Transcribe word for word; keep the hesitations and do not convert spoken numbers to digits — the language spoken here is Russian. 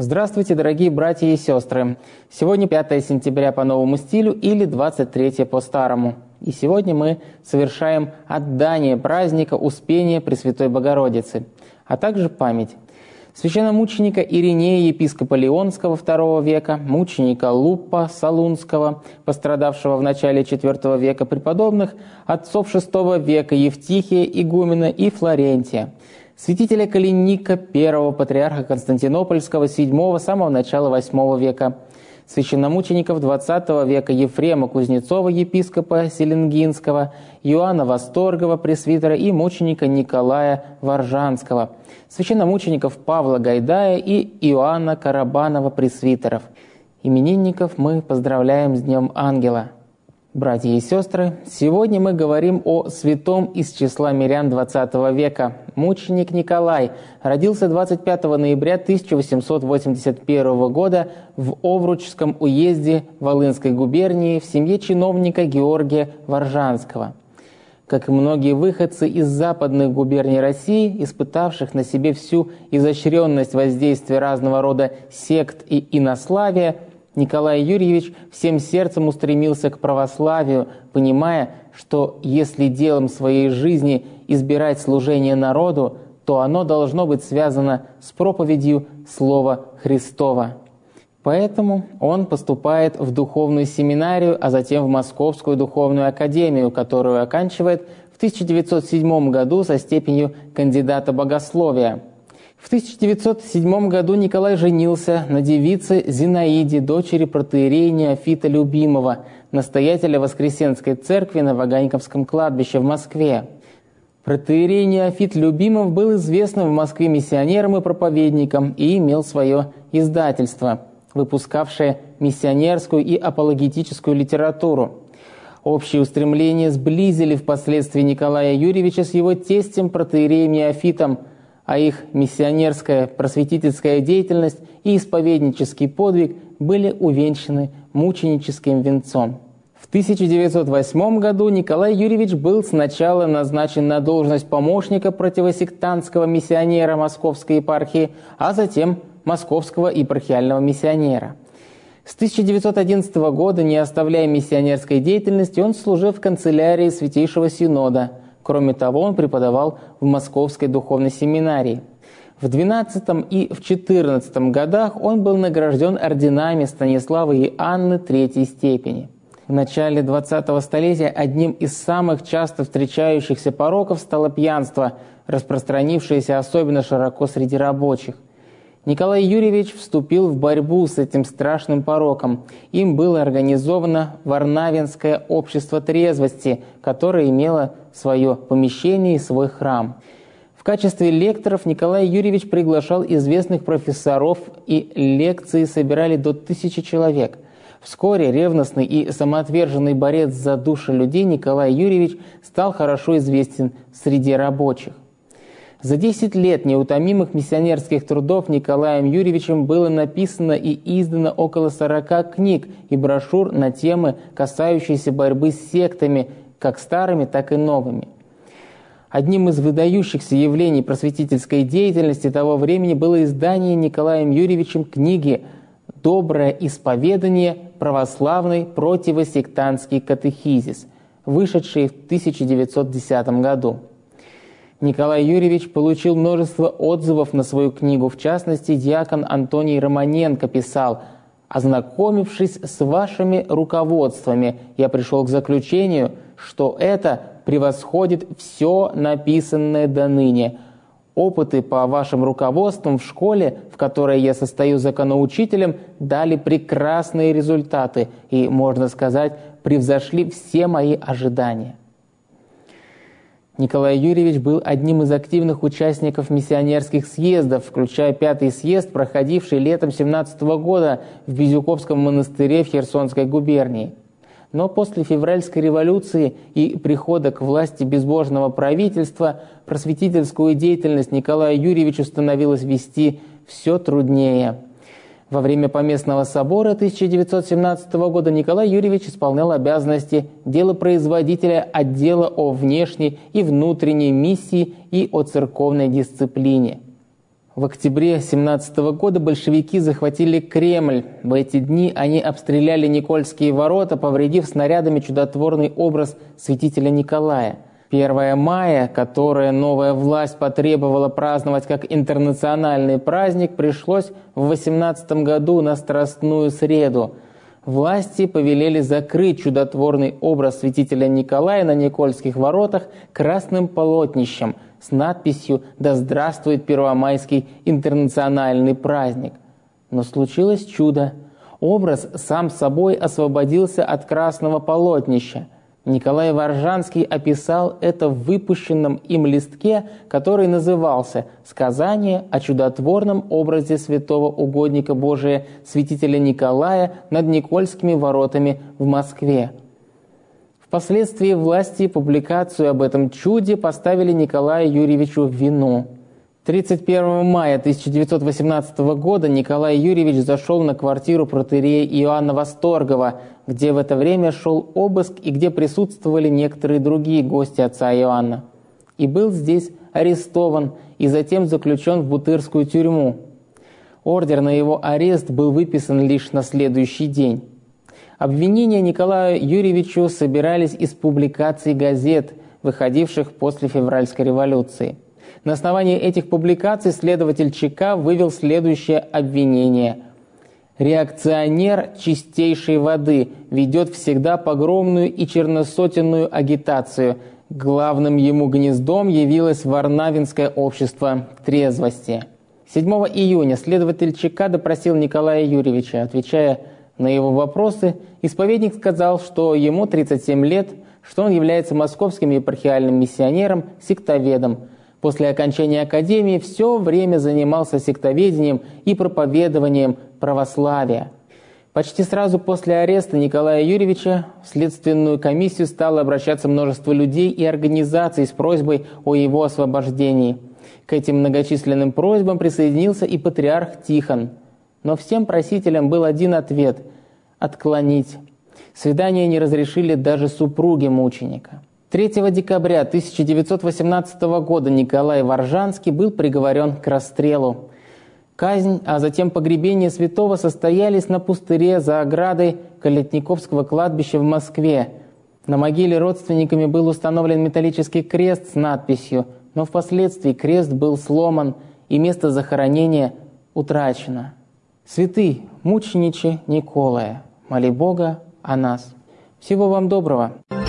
Здравствуйте, дорогие братья и сестры! Сегодня пятое сентября по новому стилю или двадцать третье по старому. И сегодня мы совершаем отдание праздника Успения Пресвятой Богородицы, а также память священномученика Иринея, епископа Лионского второго века, мученика Луппа Солунского, пострадавшего в начале четвертого века, преподобных отцов шестого века Евтихия, игумена и Флорентия, святителя Калиника, первого патриарха Константинопольского, седьмого, самого начала восьмого века, священномучеников двадцатого века Ефрема Кузнецова, епископа Селенгинского, Иоанна Восторгова, пресвитера, и мученика Николая Воржанского, священномучеников Павла Гайдая и Иоанна Карабанова, пресвитеров. Именинников мы поздравляем с Днем Ангела. Братья и сестры, сегодня мы говорим о святом из числа мирян двадцатого века. Мученик Николай родился двадцать пятого ноября тысяча восемьсот восемьдесят первого года в Овручском уезде Волынской губернии в семье чиновника Георгия Воржанского. Как и многие выходцы из западных губерний России, испытавших на себе всю изощренность воздействия разного рода сект и инославия, Николай Юрьевич всем сердцем устремился к православию, понимая, что если делом своей жизни избирать служение народу, то оно должно быть связано с проповедью Слова Христова. Поэтому он поступает в духовную семинарию, а затем в Московскую духовную академию, которую оканчивает в тысяча девятьсот седьмом году со степенью кандидата богословия. В тысяча девятьсот седьмом году Николай женился на девице Зинаиде, дочери протоиерея Неофита Любимого, настоятеля Воскресенской церкви на Ваганьковском кладбище в Москве. Протоиерей Неофит Любимов был известным в Москве миссионером и проповедником и имел свое издательство, выпускавшее миссионерскую и апологетическую литературу. Общие устремления сблизили впоследствии Николая Юрьевича с его тестем протоиереем Неофитом, а их миссионерская просветительская деятельность и исповеднический подвиг были увенчаны мученическим венцом. В тысяча девятьсот восьмом году Николай Юрьевич был сначала назначен на должность помощника противосектантского миссионера Московской епархии, а затем Московского епархиального миссионера. С тысяча девятьсот одиннадцатого года, не оставляя миссионерской деятельности, он служил в канцелярии Святейшего Синода. Кроме того, он преподавал в Московской духовной семинарии. В двенадцатом и в четырнадцатом годах он был награжден орденами Станислава и Анны третьей степени. В начале двадцатого столетия одним из самых часто встречающихся пороков стало пьянство, распространившееся особенно широко среди рабочих. Николай Юрьевич вступил в борьбу с этим страшным пороком. Им было организовано Варнавинское общество трезвости, которое имело свое помещение и свой храм. В качестве лекторов Николай Юрьевич приглашал известных профессоров, и лекции собирали до тысячи человек. Вскоре ревностный и самоотверженный борец за души людей Николай Юрьевич стал хорошо известен среди рабочих. За десять лет неутомимых миссионерских трудов Николаем Юрьевичем было написано и издано около сорока книг и брошюр на темы, касающиеся борьбы с сектами, как старыми, так и новыми. Одним из выдающихся явлений просветительской деятельности того времени было издание Николаем Юрьевичем книги «Доброе исповедание. Православный противосектантский катехизис», вышедшей в тысяча девятьсот десятом году. Николай Юрьевич получил множество отзывов на свою книгу. В частности, диакон Антоний Романенко писал: «Ознакомившись с вашими руководствами, я пришел к заключению, что это превосходит все написанное доныне. Опыты по вашим руководствам в школе, в которой я состою законоучителем, дали прекрасные результаты и, можно сказать, превзошли все мои ожидания». Николай Юрьевич был одним из активных участников миссионерских съездов, включая пятый съезд, проходивший летом семнадцатого года в Безюковском монастыре в Херсонской губернии. Но после февральской революции и прихода к власти безбожного правительства просветительскую деятельность Николаю Юрьевичу становилось вести все труднее. Во время Поместного собора тысяча девятьсот семнадцатого года Николай Юрьевич исполнял обязанности делопроизводителя отдела о внешней и внутренней миссии и о церковной дисциплине. В октябре семнадцатого года большевики захватили Кремль. В эти дни они обстреляли Никольские ворота, повредив снарядами чудотворный образ святителя Николая. первое мая, которое новая власть потребовала праздновать как интернациональный праздник, пришлось в восемнадцатом году на Страстную среду. Власти повелели закрыть чудотворный образ святителя Николая на Никольских воротах красным полотнищем с надписью «Да здравствует первомайский интернациональный праздник». Но случилось чудо. Образ сам собой освободился от красного полотнища. Николай Воржанский описал это в выпущенном им листке, который назывался «Сказание о чудотворном образе святого угодника Божия святителя Николая над Никольскими воротами в Москве». Впоследствии власти публикацию об этом чуде поставили Николаю Юрьевичу в вину. тридцать первого мая тысяча девятьсот восемнадцатого года Николай Юрьевич зашел на квартиру протоиерея Иоанна Восторгова, где в это время шел обыск и где присутствовали некоторые другие гости отца Иоанна. И был здесь арестован и затем заключен в Бутырскую тюрьму. Ордер на его арест был выписан лишь на следующий день. Обвинения Николаю Юрьевичу собирались из публикаций газет, выходивших после февральской революции. На основании этих публикаций следователь ЧК вывел следующее обвинение. «Реакционер чистейшей воды ведет всегда погромную и черносотенную агитацию. Главным ему гнездом явилось Варнавинское общество трезвости». седьмого июня следователь ЧК допросил Николая Юрьевича. Отвечая на его вопросы, исповедник сказал, что ему тридцать семь лет, что он является московским епархиальным миссионером, сектоведом. После окончания академии все время занимался сектоведением и проповедованием православия. Почти сразу после ареста Николая Юрьевича в следственную комиссию стало обращаться множество людей и организаций с просьбой о его освобождении. К этим многочисленным просьбам присоединился и патриарх Тихон. Но всем просителям был один ответ – отклонить. Свидания не разрешили даже супруге мученика. третьего декабря тысяча девятьсот восемнадцатого года Николай Воржанский был приговорен к расстрелу. Казнь, а затем погребение святого состоялись на пустыре за оградой Калетниковского кладбища в Москве. На могиле родственниками был установлен металлический крест с надписью, но впоследствии крест был сломан и место захоронения утрачено. Святый мучениче Николая, моли Бога о нас. Всего вам доброго!